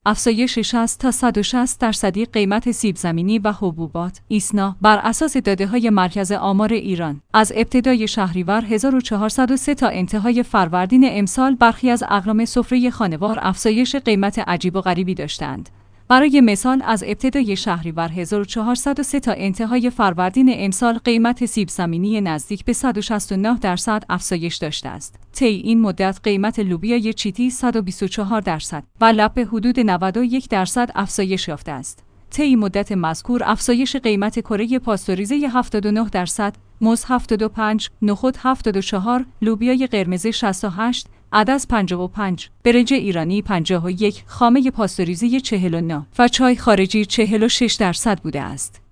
افزایش 60 تا 160% قیمت سیب زمینی و حبوبات. ایسنا بر اساس داده‌های مرکز آمار ایران از ابتدای شهریور 1403 تا انتهای فروردین امسال برخی از اقلام سفره خانوار افزایش قیمت عجیب و غریبی داشتند. برای مثال از ابتدای شهریور 1403 تا انتهای فروردین امسال قیمت سیب زمینی نزدیک به 169% افزایش داشته است. طی این مدت قیمت لوبیای چیتی 124% و لب به حدود 91% افزایش یافته است. طی مدت مذکور افزایش قیمت کره پاستوریزه 79%، موز 75%، نخود 74%، لوبیای قرمز 68%، عدس 55%، برنج ایرانی 51%، خامه پاستوریزه 49% و چای خارجی 46% بوده است.